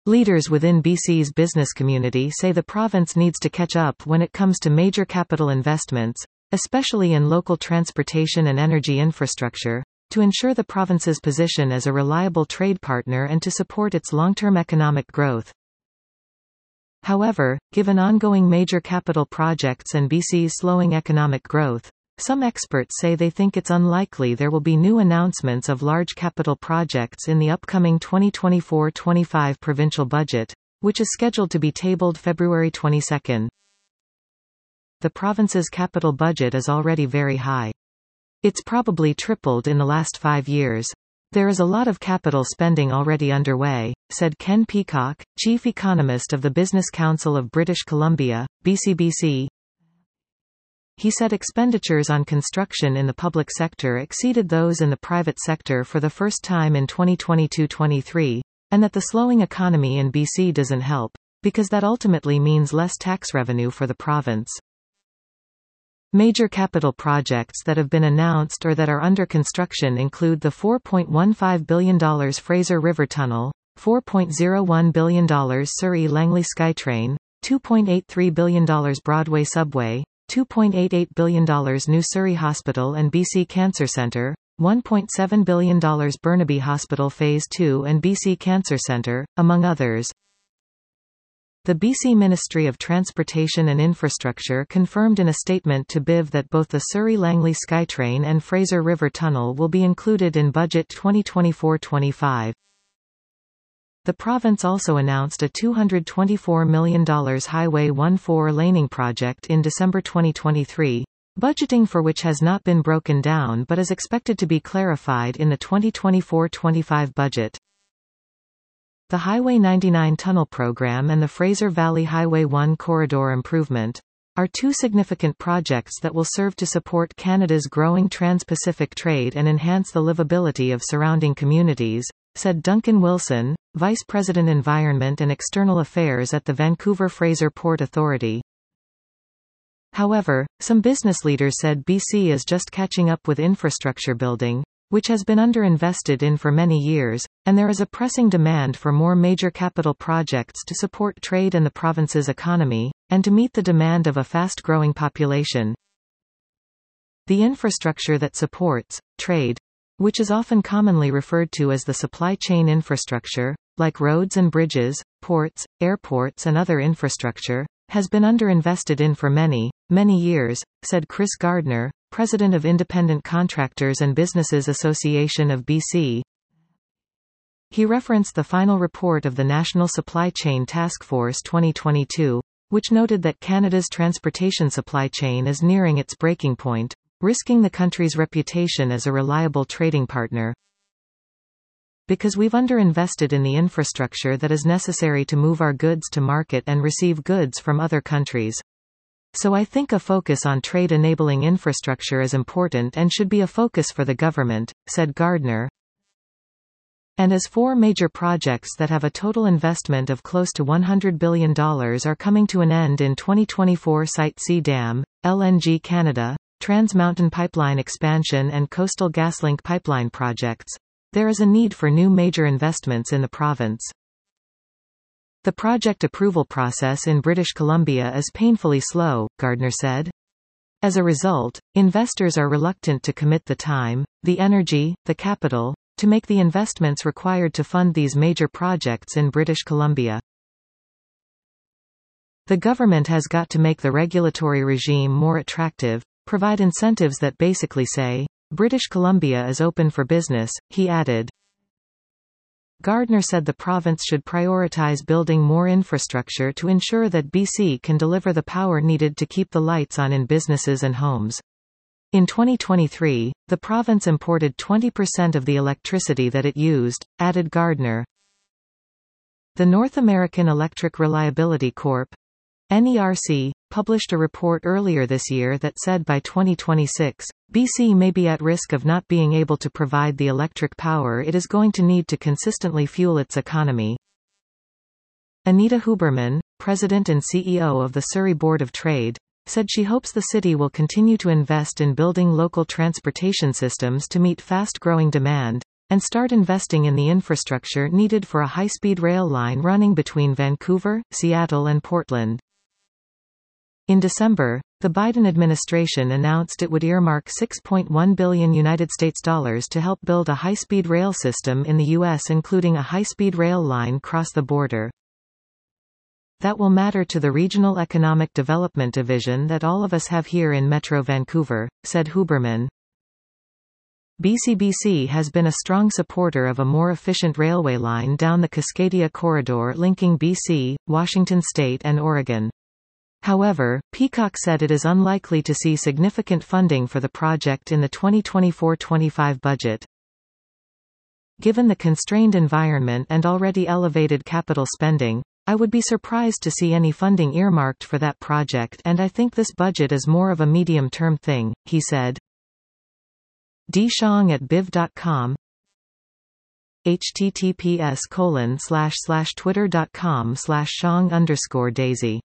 Leaders within BC's business community say the province needs to catch up when it comes to major capital investments, especially in local transportation and energy infrastructure, to ensure the province's position as a reliable trade partner and to support its long-term economic growth. However, given ongoing major capital projects and BC's slowing economic growth, some experts say they think it's unlikely there will be new announcements of large capital projects in the upcoming 2024-25 provincial budget, which is scheduled to be tabled February 22. The province's capital budget is already very high. It's probably tripled in the last 5 years. There is a lot of capital spending already underway, said Ken Peacock, chief economist of the Business Council of British Columbia, BCBC. He said expenditures on construction in the public sector exceeded those in the private sector for the first time in 2022-23, and that the slowing economy in BC doesn't help, because that ultimately means less tax revenue for the province. Major capital projects that have been announced or that are under construction include the $4.15 billion Fraser River Tunnel, $4.01 billion Surrey-Langley SkyTrain, $2.83 billion Broadway Subway, $2.88 billion New Surrey Hospital and BC Cancer Centre, $1.7 billion Burnaby Hospital Phase 2 and BC Cancer Centre, among others. The BC Ministry of Transportation and Infrastructure confirmed in a statement to BIV that both the Surrey-Langley SkyTrain and Fraser River Tunnel will be included in Budget 2024-25. The province also announced a $224 million Highway 14 laning project in December 2023, budgeting for which has not been broken down but is expected to be clarified in the 2024-25 budget. The Highway 99 tunnel program and the Fraser Valley Highway 1 corridor improvement are two significant projects that will serve to support Canada's growing trans-Pacific trade and enhance the livability of surrounding communities, said Duncan Wilson, Vice President Environment and External Affairs at the Vancouver Fraser Port Authority. However, some business leaders said BC is just catching up with infrastructure building, which has been underinvested in for many years, and there is a pressing demand for more major capital projects to support trade and the province's economy, and to meet the demand of a fast-growing population. The infrastructure that supports trade, which is often commonly referred to as the supply chain infrastructure, like roads and bridges, ports, airports and other infrastructure, has been underinvested in for many, many years, said Chris Gardner, President of Independent Contractors and Businesses Association of BC. He referenced the final report of the National Supply Chain Task Force 2022, which noted that Canada's transportation supply chain is nearing its breaking point, risking the country's reputation as a reliable trading partner. Because we've underinvested in the infrastructure that is necessary to move our goods to market and receive goods from other countries. So I think a focus on trade-enabling infrastructure is important and should be a focus for the government, said Gardner. And as 4 major projects that have a total investment of close to $100 billion are coming to an end in 2024, Site C Dam, LNG Canada, Trans Mountain Pipeline expansion and Coastal GasLink pipeline projects, there is a need for new major investments in the province. The project approval process in British Columbia is painfully slow, Gardner said. As a result, investors are reluctant to commit the time, the energy, the capital, to make the investments required to fund these major projects in British Columbia. The government has got to make the regulatory regime more attractive, provide incentives that basically say, British Columbia is open for business, he added. Gardner said the province should prioritize building more infrastructure to ensure that BC can deliver the power needed to keep the lights on in businesses and homes. In 2023, the province imported 20% of the electricity that it used, added Gardner. The North American Electric Reliability Corp. NERC, published a report earlier this year that said by 2026, BC may be at risk of not being able to provide the electric power it is going to need to consistently fuel its economy. Anita Huberman, President and CEO of the Surrey Board of Trade, said she hopes the city will continue to invest in building local transportation systems to meet fast-growing demand, and start investing in the infrastructure needed for a high-speed rail line running between Vancouver, Seattle and Portland. In December, the Biden administration announced it would earmark $6.1 billion to help build a high-speed rail system in the U.S., including a high-speed rail line cross the border. That will matter to the Regional Economic Development Division that all of us have here in Metro Vancouver, said Huberman. BCBC has been a strong supporter of a more efficient railway line down the Cascadia corridor linking BC, Washington State and Oregon. However, Peacock said it is unlikely to see significant funding for the project in the 2024-25 budget. Given the constrained environment and already elevated capital spending, I would be surprised to see any funding earmarked for that project, and I think this budget is more of a medium-term thing, he said. dshong@biv.com https://twitter.com/shong_daisy